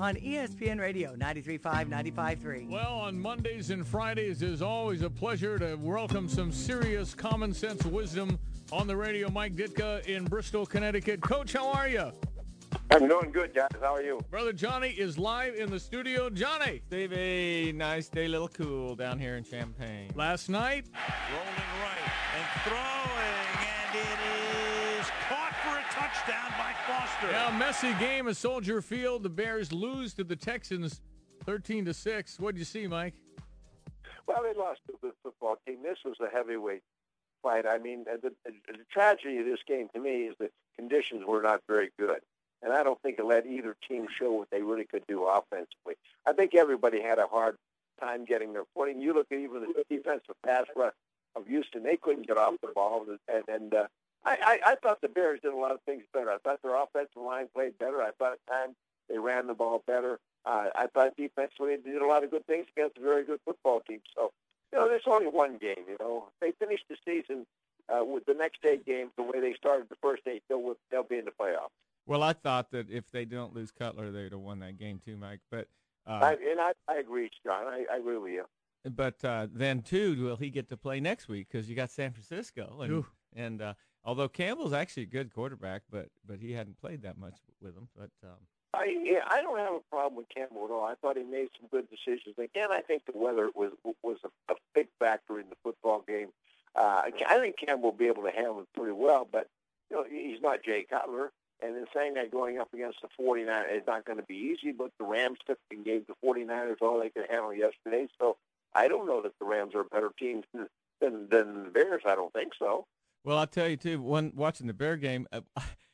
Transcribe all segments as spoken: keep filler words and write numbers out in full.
on E S P N Radio ninety-three point five, ninety-five point three. Well, on Mondays and Fridays, it's always a pleasure to welcome some serious common sense wisdom on the radio. Mike Ditka in Bristol, Connecticut. Coach, how are you? I'm doing good, guys. How are you? Brother Johnny is live in the studio. Johnny. Stevie, nice day, little cool down here in Champaign. Last night. Rolling right and throwing, and it is caught for a touchdown by Foster. Yeah, messy game at Soldier Field. The Bears lose to the Texans thirteen to six. What'd you see, Mike? Well, they lost to a good football team. This was a heavyweight fight. I mean, the, the, the tragedy of this game to me is that conditions were not very good. And I don't think it let either team show what they really could do offensively. I think everybody had a hard time getting their footing. You look at even the defensive pass rush of Houston; they couldn't get off the ball. And, and uh, I, I, I thought the Bears did a lot of things better. I thought their offensive line played better. I thought at times they ran the ball better. Uh, I thought defensively they did a lot of good things against a very good football team. So, you know, there's only one game. You know, if they finish the season uh, with the next eight games the way they started the first eight, they'll they'll be in the playoffs. Well, I thought that if they don't lose Cutler, they'd have won that game too, Mike. But uh, I, and I, I agree, John. I, I agree with you. But uh, then, too, will he get to play next week because you got San Francisco. And, Ooh. and uh, although Campbell's actually a good quarterback, but but he hadn't played that much with him. But um, I yeah, I don't have a problem with Campbell at all. I thought he made some good decisions. Again, I think the weather was was a, a big factor in the football game. Uh, I think Campbell will be able to handle it pretty well, but you know he's not Jay Cutler. And in saying that, going up against the 49ers is not going to be easy, but the Rams took and gave the 49ers all they could handle yesterday. So I don't know that the Rams are a better team than, than, than the Bears. I don't think so. Well, I'll tell you, too, one, watching the Bear game, uh,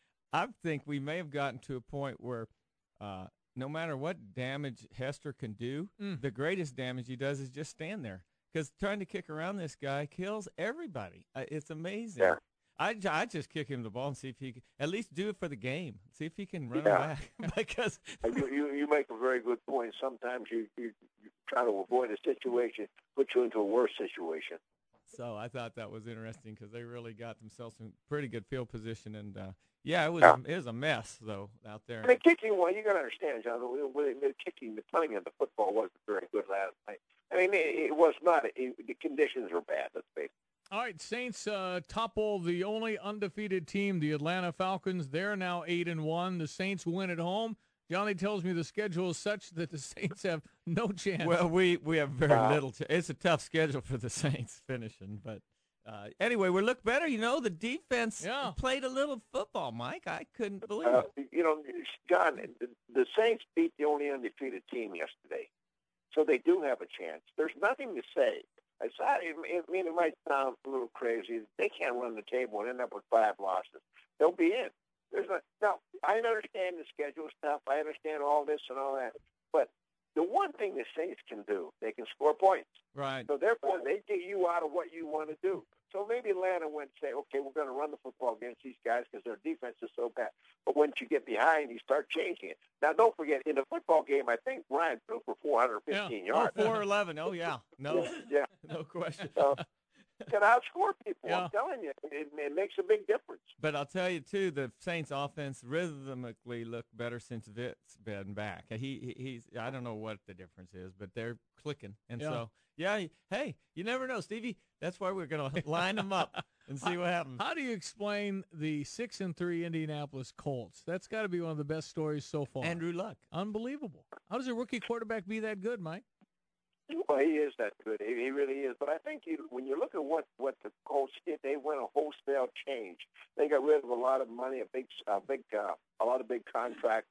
I think we may have gotten to a point where uh, no matter what damage Hester can do, Mm. the greatest damage he does is just stand there. Because trying to kick around this guy kills everybody. Uh, it's amazing. Yeah. I I just kick him the ball and see if he can at least do it for the game. See if he can run Yeah. him back. Because you, you you make a very good point. Sometimes you, you, you try to avoid a situation, put you into a worse situation. so I thought that was interesting because they really got themselves in pretty good field position. And, uh, yeah, it was, Yeah. it was a mess, though, out there. I mean, kicking, well, you got to understand, John, the, the, the kicking, the punting of the football wasn't very good last night. I mean, it, it was not. It, the conditions were bad, let's face it. All right, Saints uh, topple the only undefeated team, the Atlanta Falcons. They're now eight and one. The Saints win at home. Johnny tells me the schedule is such that the Saints have no chance. Well, we, we have very Wow. little. Ch- it's a tough schedule for the Saints finishing. But uh, anyway, we look better. You know, the defense Yeah. played a little football, Mike. I couldn't believe Uh, it. you know, John, the, the Saints beat the only undefeated team yesterday, so they do have a chance. There's nothing to say. I saw, I mean, it might sound a little crazy. They can't run the table and end up with five losses. They'll be in. There's a, now, I understand the schedule stuff. I understand all this and all that. But the one thing the Saints can do, they can score points. Right. So, therefore, they get you out of what you want to do. So maybe Atlanta went and say, okay, we're going to run the football against these guys because their defense is so bad. But once you get behind, you start changing it. Now, don't forget, in the football game, I think Ryan threw for four hundred fifteen Yeah. yards. Oh, four eleven. Oh, yeah. No, Yeah. no question. So, can outscore people. Yeah. I'm telling you, it, it makes a big difference. But I'll tell you, too, the Saints offense rhythmically looked better since Vitt's been back. He, he He's – I don't know what the difference is, but they're clicking. And Yeah. so, yeah, hey, you never know, Stevie. That's why we're going to line them up and see what happens. How do you explain the six and three Indianapolis Colts? That's got to be one of the best stories so far. Andrew Luck. Unbelievable. How does a rookie quarterback be that good, Mike? Well, he is that good. He, he really is. But I think you, when you look at what, what the Colts did, they went a wholesale change. They got rid of a lot of money, a big, a big, uh, a lot of big contracts,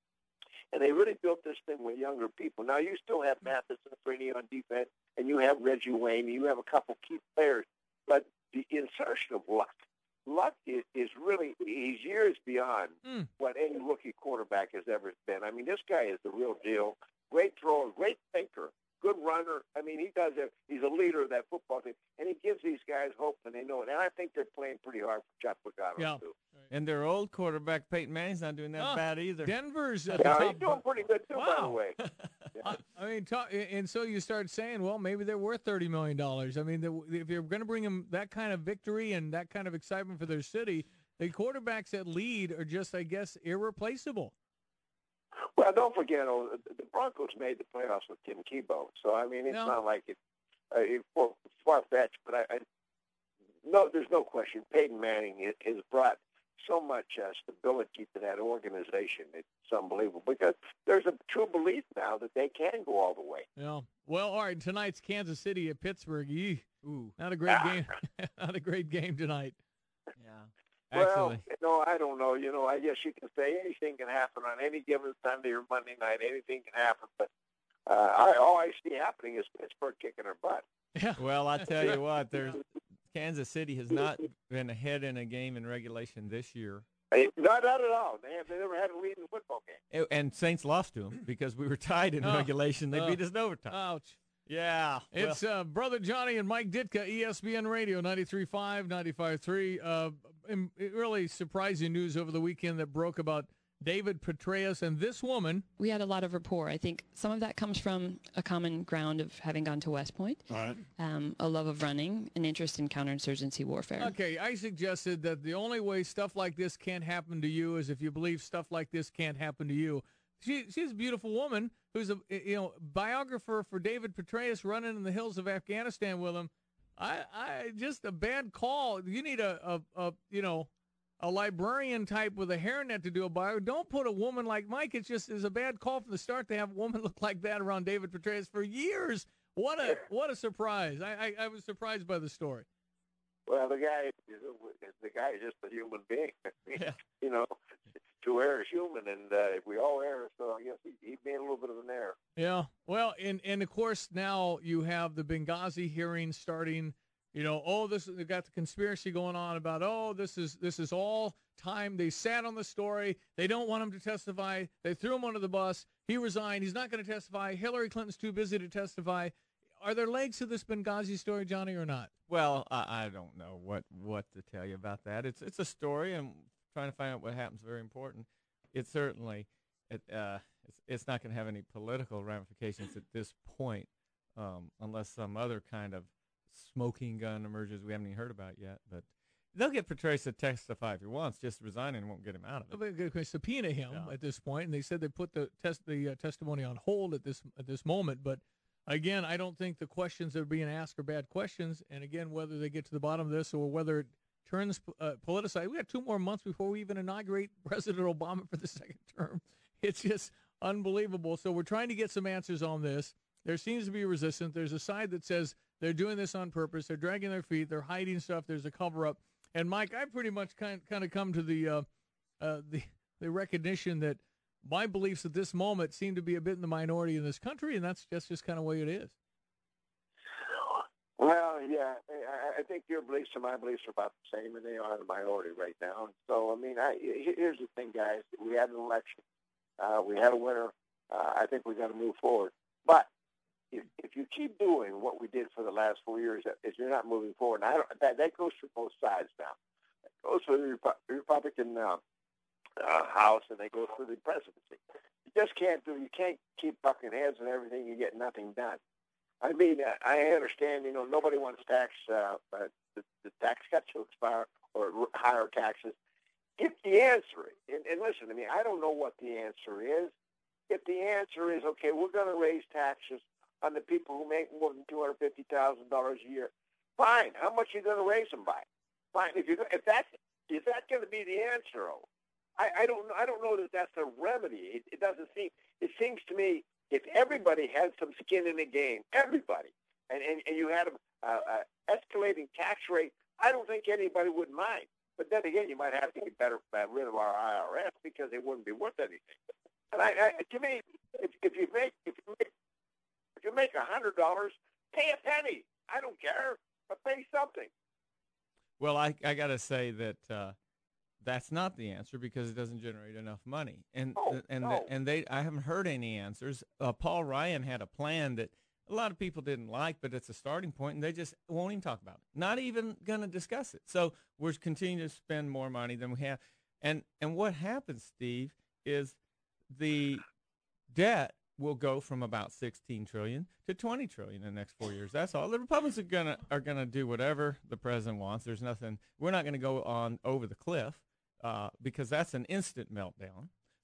and they really built this thing with younger people. Now you still have Matheson, Freeney on defense, and you have Reggie Wayne. You have a couple key players, but the insertion of Luck, Luck is, is really he's years beyond Mm. what any rookie quarterback has ever been. I mean, this guy is the real deal. Great thrower, great thinker. Good runner. I mean, he does it. He's a leader of that football team, and he gives these guys hope, and they know it. And I think they're playing pretty hard for Chuck Pagano, Yeah. too. And their old quarterback, Peyton Manning's not doing that Ah, bad either. Denver's at the Yeah, top. he's doing pretty good, too, by the Wow. way. I, I mean, talk, and so you start saying, well, maybe they're worth thirty million dollars. I mean, the, if you're going to bring them that kind of victory and that kind of excitement for their city, the quarterbacks that lead are just, I guess, irreplaceable. Well, don't forget, oh, the the Broncos made the playoffs with Tim Tebow. So, I mean, it's No. not like it, uh, it far-fetched, but I, I, no, there's no question. Peyton Manning i- has brought so much uh, stability to that organization. It's unbelievable because there's a true belief now that they can go all the way. Yeah. Well, all right. Tonight's Kansas City at Pittsburgh. Yee. Ooh, Not a great game. Not a great game tonight. yeah. Well, Actually, you know, I don't know. You know, I guess you can say anything can happen on any given Sunday or Monday night. Anything can happen, but uh, I, all I see happening is Pittsburgh kicking their butt. Yeah. well, I tell you what, there's Kansas City has not been ahead in a game in regulation this year. Hey, not, not at all. They have they never had a lead in a football game. It- and Saints lost to them because we were tied in Oh, regulation. They oh. beat us in overtime. Ouch. yeah. well, It's uh, Brother Johnny and Mike Ditka, E S P N Radio, ninety-three point five, ninety-five point three. Uh, im- really surprising news over the weekend that broke about David Petraeus and this woman. We had a lot of rapport. I think some of that comes from a common ground of having gone to West Point, All right. um, a love of running, an interest in counterinsurgency warfare. Okay, I suggested that the only way stuff like this can't happen to you is if you believe stuff like this can't happen to you. She, she's a beautiful woman who's a you know biographer for David Petraeus running in the hills of Afghanistan with him. I, I just a bad call. You need a, a, a you know a librarian type with a hairnet to do a bio. Don't put a woman like Mike. It just is a bad call from the start to have a woman look like that around David Petraeus for years. What a what a surprise! I, I, I was surprised by the story. Well, the guy is a, the guy is just a human being. I mean, Yeah. You know, to err is human, and uh, we all err. So I guess he, he made a little bit of an error. Yeah. Well, and and of course now you have the Benghazi hearings starting. You know, oh, this they got the conspiracy going on about oh, this is this is all time. They sat on the story. They don't want him to testify. They threw him under the bus. He resigned. He's not going to testify. Hillary Clinton's too busy to testify. Are there legs to this Benghazi story, Johnny, or not? Well, I, I don't know what, what to tell you about that. It's it's a story, and trying to find out what happens is very important. It certainly, it, uh, it's, it's not going to have any political ramifications at this point, um, unless some other kind of smoking gun emerges we haven't even heard about yet. But they'll get Petraeus to testify if he wants. Just resign and won't get him out of it. They could subpoena him Yeah. at this point, and they said they put the test the uh, testimony on hold at this at this moment. But again, I don't think the questions that are being asked are bad questions. And again, whether they get to the bottom of this or whether it turns uh, politicized, we got two more months before we even inaugurate President Obama for the second term. It's just unbelievable. So we're trying to get some answers on this. There seems to be resistance. There's a side that says they're doing this on purpose. They're dragging their feet. They're hiding stuff. There's a cover-up. And, Mike, I pretty much kind kind of come to the uh, uh, the the recognition that my beliefs at this moment seem to be a bit in the minority in this country, and that's just, just kind of the way it is. Well, yeah, I, I think your beliefs and my beliefs are about the same, and they are the minority right now. And so, I mean, I, here's the thing, guys. We had an election. Uh, we had a winner. Uh, I think we got to move forward. But if, if you keep doing what we did for the last four years, if you're not moving forward, and I don't, that, that goes for both sides now. It goes for the Repu- Republican uh, uh, House, and they go for the presidency. You just can't do. You can't keep bucking heads and everything. You get nothing done. I mean, uh, I understand. You know, nobody wants tax uh, uh, the, the tax cuts to expire or r- higher taxes. If the answer, and, and listen to me, I don't know what the answer is. If the answer is okay, we're going to raise taxes on the people who make more than two hundred fifty thousand dollars a year. Fine. How much are you going to raise them by? Fine. If you if that's is that going to be the answer? I, I don't I don't know that that's a remedy. It, it doesn't seem. It seems to me if everybody had some skin in the game, everybody, and and, and you had a, a, a escalating tax rate, I don't think anybody would mind. But then again, you might have to get better uh, rid of our I R S because it wouldn't be worth anything. And I, I to me, if, if you make if you make if you make a hundred dollars, pay a penny. I don't care, but pay something. Well, I I got to say that uh, that's not the answer because it doesn't generate enough money, and Oh, and no. and they I haven't heard any answers. Uh, Paul Ryan had a plan that a lot of people didn't like, but it's a starting point, and they just won't even talk about it. Not even going to discuss it. So we're continuing to spend more money than we have, and and what happens, Steve, is the debt will go from about sixteen trillion to twenty trillion in the next four years. That's all. The Republicans are gonna are gonna do whatever the president wants. There's nothing. We're not going to go on over the cliff uh, because that's an instant meltdown.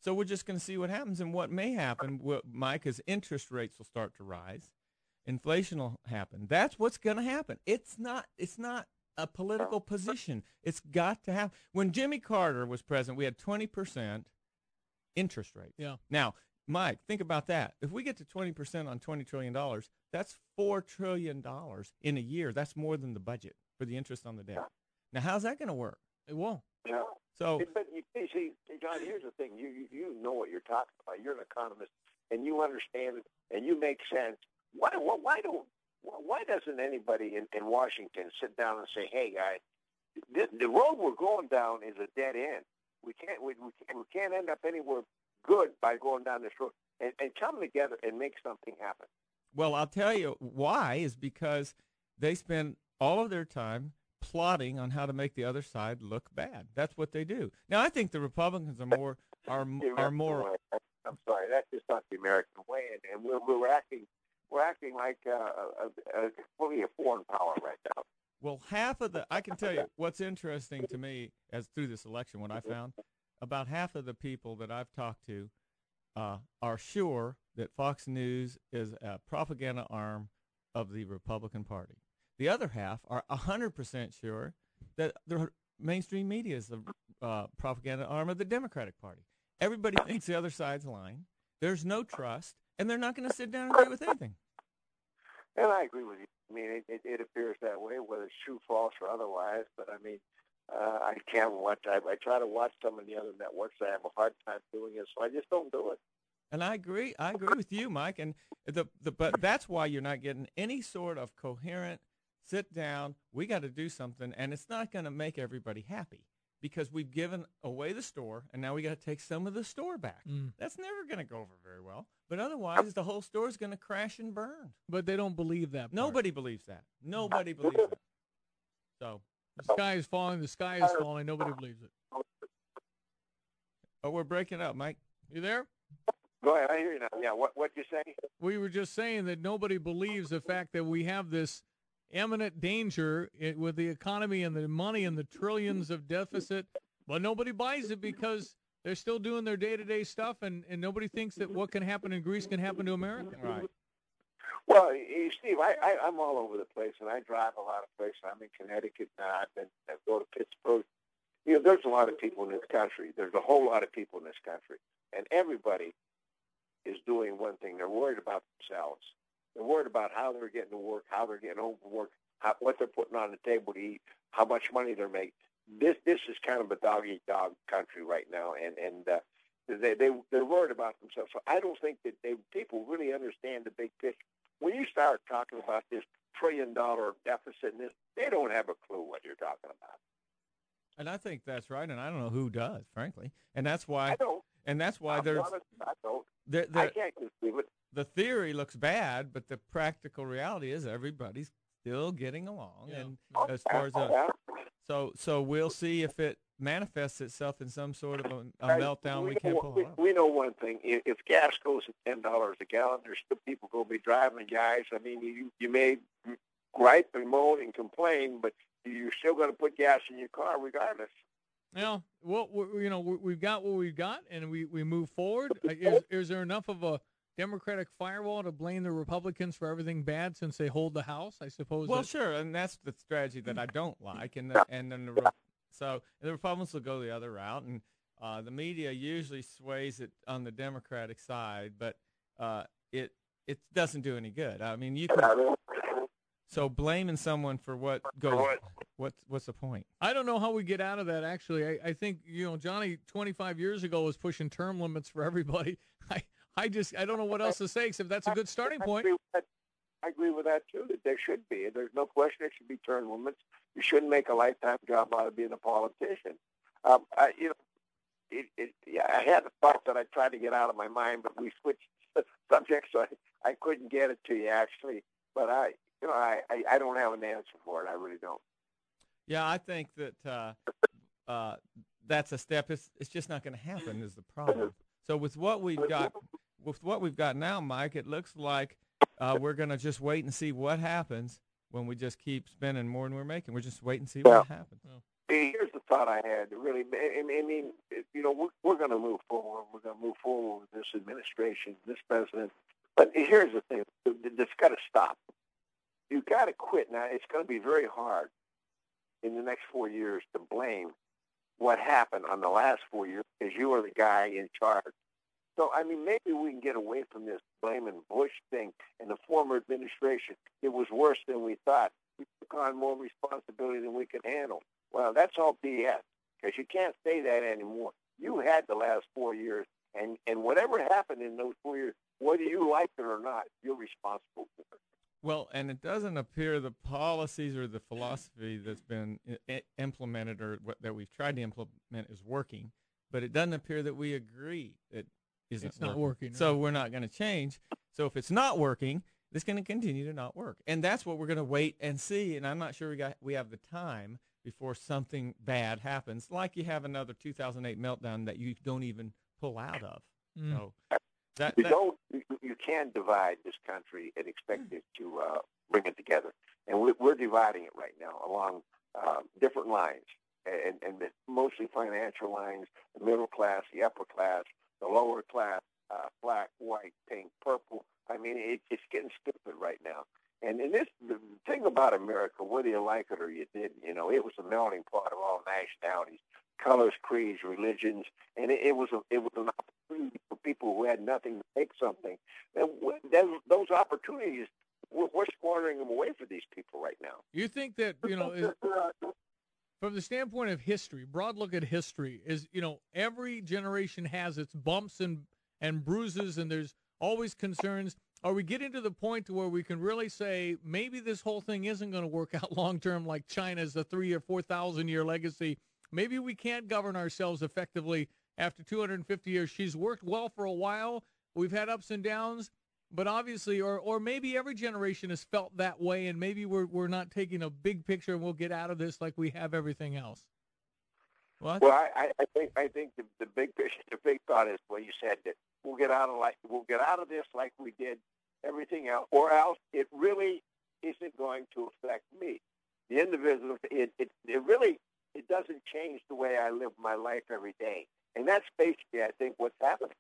So we're just going to see what happens. And what may happen, what, Mike, is interest rates will start to rise. Inflation will happen. That's what's going to happen. It's not It's not a political position. It's got to happen. When Jimmy Carter was president, we had twenty percent interest rates. Yeah. Now, Mike, think about that. If we get to twenty percent on twenty trillion dollars, that's four trillion dollars in a year. That's more than the budget for the interest on the debt. Now, how's that going to work? It won't. Yeah. So, But you you see, John, here's the thing. You, you you know what you're talking about. You're an economist, and you understand it, and you make sense. Why why, why don't why doesn't anybody in, in Washington sit down and say, "Hey, guys, the, the road we're going down is a dead end. We can't we, we can't we can't end up anywhere good by going down this road," and, and come together and make something happen. well, I'll tell you why is because they spend all of their time plotting on how to make the other side look bad. That's what they do. Now, I think the Republicans are more are The are American more. way. I'm sorry, that's just not the American way, and, and we're we're acting we're acting like uh, a, a, fully a foreign power right now. Well, half of the, I can tell you what's interesting to me as through this election, what I found, about half of the people that I've talked to uh, are sure that Fox News is a propaganda arm of the Republican Party. The other half are one hundred percent sure that the mainstream media is the uh, propaganda arm of the Democratic Party. Everybody thinks the other side's lying. There's no trust, and they're not going to sit down and agree with anything. And I agree with you. I mean, it, it, it appears that way, whether it's true, false, or otherwise. But I mean, uh, I can't watch. I, I try to watch some of the other networks. I have a hard time doing it, so I just don't do it. And I agree. I agree with you, Mike. And the the but that's why you're not getting any sort of coherent sit down. We got to do something, and it's not going to make everybody happy because we've given away the store, and now we got to take some of the store back. Mm. That's never going to go over very well. But otherwise, the whole store is going to crash and burn. But they don't believe that part. Nobody believes that. Nobody believes that. So, The sky is falling. The sky is falling. Nobody believes it. oh, we're breaking up, Mike. You there? Go ahead. I hear you now. Yeah. What what you say? We were just saying that nobody believes the fact that we have this imminent danger i- with the economy and the money and the trillions of deficit, but nobody buys it because they're still doing their day-to-day stuff, and, and nobody thinks that what can happen in Greece can happen to America. Right. Well, you, Steve, I, I, I'm all over the place, and I drive a lot of places. I'm in Connecticut now. I've been, I go to Pittsburgh. You know, there's a lot of people in this country. There's a whole lot of people in this country, and everybody is doing one thing. They're worried about themselves. They're worried about how they're getting to work, how they're getting home from work, how, what they're putting on the table to eat, how much money they're making. This this is kind of a dog-eat-dog country right now, and and uh, they they they're worried about themselves. So I don't think that they people really understand the big picture. When you start talking about this trillion-dollar deficit, and this, they don't have a clue what you're talking about. And I think that's right, and I don't know who does, frankly. And that's why. I don't. And that's why I'm there's. honest, I don't. There, I there, can't conceive it. the theory looks bad, but the practical reality is everybody's still getting along. Yeah. And as far as a, Yeah. so, so we'll see if it manifests itself in some sort of a, a Guys, meltdown. We, we can't know, pull we, it off. we know one thing: if, if gas goes to ten dollars a gallon, there's still people going to be driving, guys. I mean, you you may gripe and moan and complain, but you're still going to put gas in your car regardless. Well, well, we- you know, we- we've got what we've got, and we, we move forward. Uh, Is, is there enough of a Democratic firewall to blame the Republicans for everything bad since they hold the House? I suppose. Well, that- sure, and that's the strategy that I don't like, and the, and then the Re- so the Republicans will go the other route, and uh, the media usually sways it on the Democratic side, but uh, it it doesn't do any good. I mean, you can so blaming someone for what goes. What's what's the point? I don't know how we get out of that. Actually, I, I think you know Johnny twenty-five years ago was pushing term limits for everybody. I I just I don't know what else to say except that's a good starting I point. agree with that, I agree with that too. That there should be. There's no question there should be term limits. You shouldn't make a lifetime job out of being a politician. Um, I, you know, it, it, yeah, I had a thought that I tried to get out of my mind, but we switched subjects, so I, I couldn't get it to you actually. But I, you know, I, I, I don't have an answer for it. I really don't. Yeah, I think that uh, uh, that's a step. It's it's just not going to happen. Is the problem? So with what we've got, with what we've got now, Mike, it looks like uh, we're going to just wait and see what happens when we just keep spending more than we're making. We're just wait and see what happens. Here's the thought I had. Really, I mean, you know, we're, we're going to move forward. We're going to move forward with this administration, this president. But here's the thing: it's got to stop. You've got to quit now. It's going to be very hard in the next four years to blame what happened on the last four years because you were the guy in charge. So, I mean, maybe we can get away from this blaming Bush thing and the former administration. It was worse than we thought. We took on more responsibility than we could handle. Well, that's all B S because you can't say that anymore. You had the last four years, and, and whatever happened in those four years, whether you like it or not, you're responsible for it. Well, and it doesn't appear the policies or the philosophy that's been I- implemented or what, that we've tried to implement is working, but it doesn't appear that we agree it isn't It's not working. working, So right. we're not going to change. So if it's not working, it's going to continue to not work. And that's what we're going to wait and see, and I'm not sure we got we have the time before something bad happens, like you have another two thousand eight meltdown that you don't even pull out of. Mm. So that, You that don't. You, you can't divide this country and expect it to uh, bring it together. And we, we're dividing it right now along uh, different lines, and, and it's mostly financial lines: the middle class, the upper class, the lower class, uh, black, white, pink, purple. I mean, it, it's getting stupid right now. And in this, the thing about America, whether you like it or you didn't, you know, it was a melting pot of all nationalities, colors, creeds, religions, and it, it was a, it was an opportunity for people who had nothing to make something. And w- those opportunities, we're, we're squandering them away for these people right now. You think that, you know, is, from the standpoint of history, broad look at history, is, you know, every generation has its bumps and, and bruises, and there's always concerns. Are we getting to the point to where we can really say maybe this whole thing isn't going to work out long term, like China's a three or four thousand year legacy? Maybe we can't govern ourselves effectively after two hundred fifty years. She's worked well for a while. We've had ups and downs, but obviously, or or maybe every generation has felt that way, and maybe we're we're not taking a big picture and we'll get out of this like we have everything else. well, I Well, I, I think I think the, the big picture, the big thought is what you said, that we'll get out of like we'll get out of this like we did everything else, or else it really isn't going to affect me, the individual. It it, it really it doesn't change the way I live my life every day, and that's basically I think what's happening.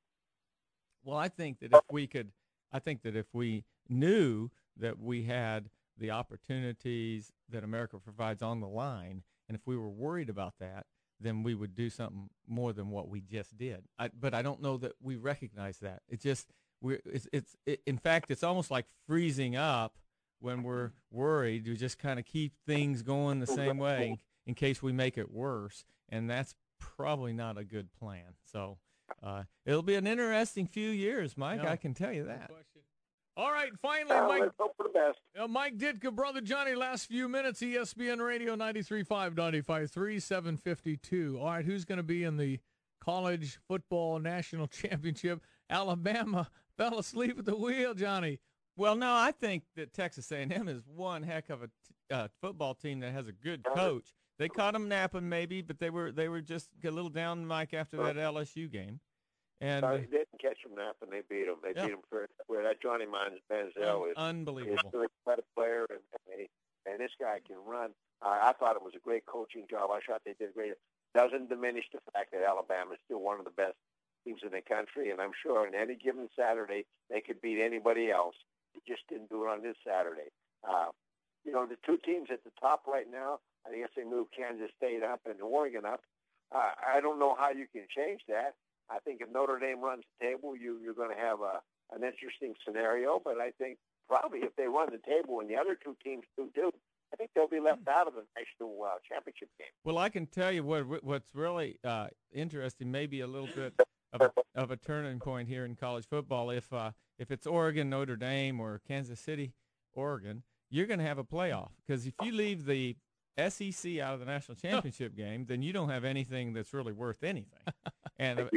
Well, I think that if we could, I think that if we knew that we had the opportunities that America provides on the line, and if we were worried about that, then we would do something more than what we just did. I, but I don't know that we recognize that. It just, we're, it's, it's it, in fact, it's almost like freezing up when we're worried. We just kind of keep things going the same way in case we make it worse, and that's probably not a good plan. So uh, it'll be an interesting few years, Mike. Yeah. I can tell you that. No question. All right, finally, Uh, Mike. let's hope for the best. Uh, Mike Ditka, Brother Johnny, last few minutes, E S P N Radio ninety-three point five, ninety-five point three, seven fifty-two. All right, who's going to be in the college football national championship? Alabama fell asleep at the wheel, Johnny. Well, no, I think that Texas A and M is one heck of a t- uh, football team that has a good coach. They caught them napping maybe, but they were they were just a little down, Mike, after that L S U game. And Sorry, they didn't catch them napping. They beat them. They Yeah. beat them for where that Johnny Man- Manziel is. unbelievable. He's a better player, and, and, he, and this guy can run. Uh, I thought it was a great coaching job. I thought they did great. Doesn't diminish the fact that Alabama is still one of the best teams in the country, and I'm sure on any given Saturday they could beat anybody else. They just didn't do it on this Saturday. Uh, you know, the two teams at the top right now, I guess they moved Kansas State up and Oregon up. Uh, I don't know how you can change that. I think if Notre Dame runs the table, you, you're going to have a, an interesting scenario. But I think probably if they run the table and the other two teams do too, I think they'll be left out of the national uh, championship game. Well, I can tell you what what's really uh, interesting, maybe a little bit of a, of a turning point here in college football. If uh, if it's Oregon, Notre Dame, or Kansas City, Oregon, you're going to have a playoff. Because if you leave the S E C out of the national championship game, then you don't have anything that's really worth anything. And uh,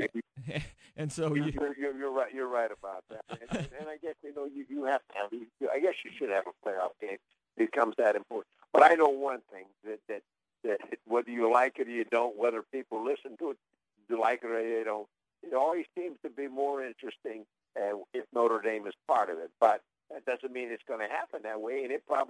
and so you, you're, you're, you're right. You're right about that. And, and, and I guess you know you, you have to have. You, I guess you should have a playoff game. It becomes that important. But I know one thing that that that whether you like it or you don't, whether people listen to it, you like it or you don't, it always seems to be more interesting uh, if Notre Dame is part of it. But that doesn't mean it's going to happen that way, and it probably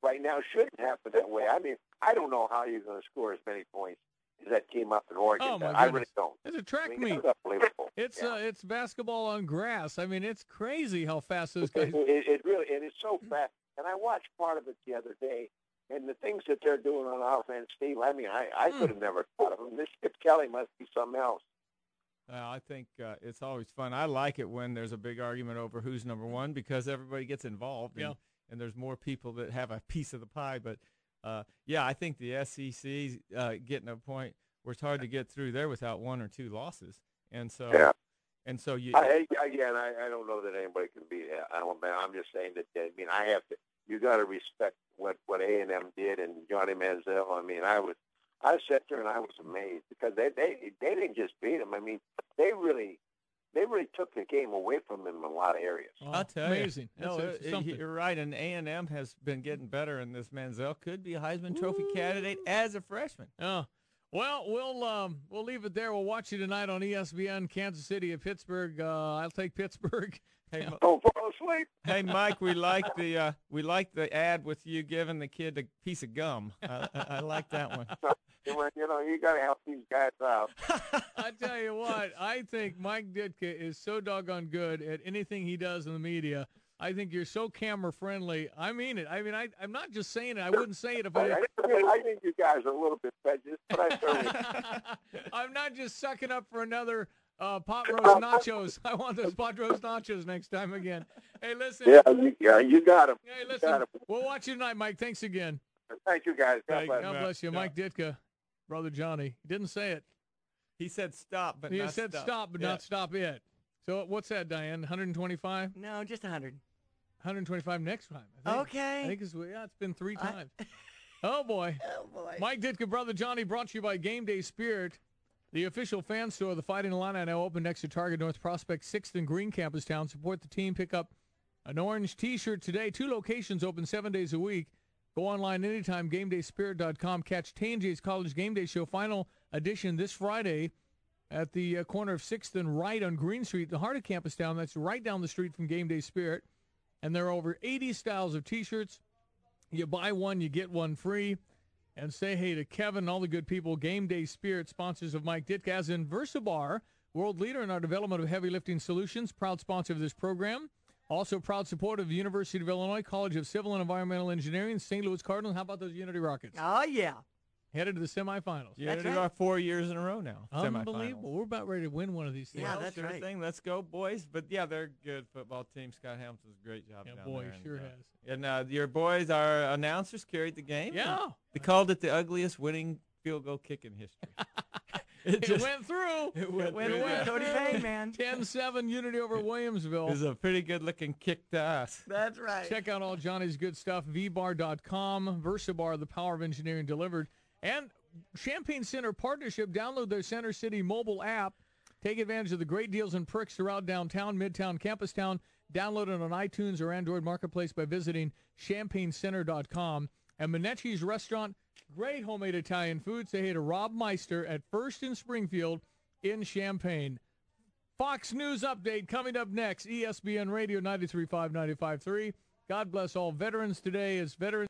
right now shouldn't happen that way. I mean, I don't know how you're going to score as many points as that team up in Oregon. Oh, my I goodness. really don't. It's a track I mean, meet. It's unbelievable. It's yeah. uh, it's basketball on grass. I mean, it's crazy how fast those guys. It, it, it really, and it's so fast. And I watched part of it the other day, and the things that they're doing on offense, Steve. I mean, I, I mm. could have never thought of them. This Skip Kelly must be something else. Uh, I think uh, it's always fun. I like it when there's a big argument over who's number one because everybody gets involved, and, yeah. and there's more people that have a piece of the pie. But uh, yeah, I think the S E C's uh, getting a point where it's hard to get through there without one or two losses, and so yeah. and so you I, again, I, I don't know that anybody can beat Alabama. I'm just saying that. I mean, I have to. You got to respect what what A and M did and Johnny Manziel. I mean, I was. I sat there and I was amazed because they, they they didn't just beat them. I mean, they really they really took the game away from them in a lot of areas. Oh, I'll tell amazing. you. No, That's, it, it, you're right. And A and M has been getting better, and this Manziel could be a Heisman Trophy Ooh. candidate as a freshman. Oh, well, we'll um, we'll leave it there. We'll watch you tonight on E S P N, Kansas City at Pittsburgh. Uh, I'll take Pittsburgh. Hey, don't fall asleep. Hey, Mike, we like the uh, we like the ad with you giving the kid a piece of gum. I, I, I like that one. You know, you got to help these guys out. I tell you what, I think Mike Ditka is so doggone good at anything he does in the media. I think you're so camera friendly. I mean it. I mean, I, I'm not just saying it. I wouldn't say it if I. I, I think you guys are a little bit prejudiced, but I certainly. I'm not just sucking up for another uh, pot roast nachos. I want those pot roast nachos next time again. Hey, listen. Yeah, you, yeah, you got them. Hey, listen. We'll watch you tonight, Mike. Thanks again. Thank you, guys. God hey, bless, God bless you, yeah. Mike Ditka, brother Johnny. He didn't say it. He said stop, but he not said stop, stop but yeah. not stop it. So what's that, Diane? one twenty-five? No, just one hundred. one twenty-five next time. I think. Okay. I think it's, yeah, it's been three I- times. Oh, boy. Oh, boy. Mike Ditka, brother Johnny, brought to you by Game Day Spirit. The official fan store of the Fighting Illini now open next to Target North Prospect, sixth and Green Campus Town. Support the team. Pick up an orange T-shirt today. Two locations open seven days a week. Go online anytime, game day spirit dot com. Catch T and J's College Game Day Show final edition this Friday at the uh, corner of sixth and Wright on Green Street, the heart of Campus Town. That's right down the street from Game Day Spirit. And there are over eighty styles of T-shirts. You buy one, you get one free. And say hey to Kevin and all the good people. Game Day Spirit, sponsors of Mike Ditka, as in VersaBar, world leader in our development of heavy lifting solutions, proud sponsor of this program. Also proud supporter of the University of Illinois College of Civil and Environmental Engineering, Saint Louis Cardinals. How about those Unity Rockets? Oh, yeah. Headed to the semifinals. Yeah, That's they right. are four years in a row now. Unbelievable. Semifinals. We're about ready to win one of these things. Yeah, Well, that's sure right. thing. Let's go, boys. But, yeah, they're a good football team. Scott Hamilton's a great job Yeah, down boy, there. he sure and, uh, has. And uh, your boys, our announcers, carried the game. Yeah. They called it the ugliest winning field goal kick in history. it, It just- went through. It went Went through away, there. Cody Payne, man. ten seven Unity over Williamsville. It was a pretty good-looking kick to us. That's right. Check out all Johnny's good stuff, v bar dot com, VersaBar, the power of engineering delivered, and Champaign Center Partnership. Download their Center City mobile app. Take advantage of the great deals and perks throughout downtown, midtown, campus town. Download it on iTunes or Android Marketplace by visiting champaign center dot com. And Minecci's Restaurant, great homemade Italian food. Say hey to Rob Meister at First in Springfield in Champaign. Fox News Update coming up next. E S P N Radio ninety-three point five, ninety-five point three. God bless all veterans today as veterans.